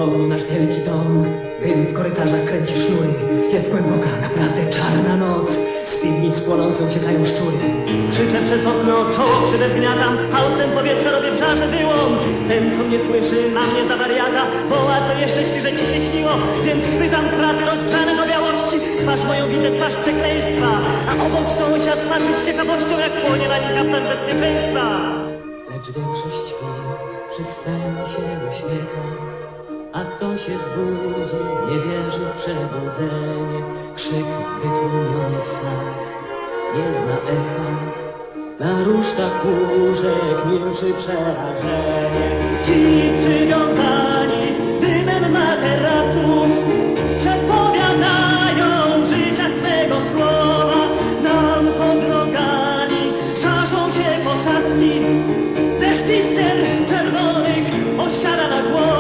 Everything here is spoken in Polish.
progu nasz wielki dom. Dym w korytarzach kręci sznury. Jest głęboka, naprawdę czarna noc. Z piwnic płonącą uciekają szczury. Krzyczę przez okno, czoło przydepniatam, a ustęp powietrza robię w żarze wyłom. Ten, co mnie słyszy, na mnie za wariata, woła, co jeszcze śpi, że ci się śniło. Więc chwytam kraty rozgrzane do białości. Twarz moją widzę, twarz przekleństwa, a obok sąsiad patrzy z ciekawością, jak płonie na nim kaftan bezpieczeństwa. Lecz większość śpi, przez sen się uśmiecha, a kto się zbudzi, nie wierzy w przebudzenie. Krzyk w wytłumionych snach nie zna echa, na rusztach łóżek milczy przerażenie. Ci przywiązani dymem materaców przepowiadają życia swego słowa. Nam pod nogami żarzą się posadzki, deszcz iskier czerwonych osiada na głowę.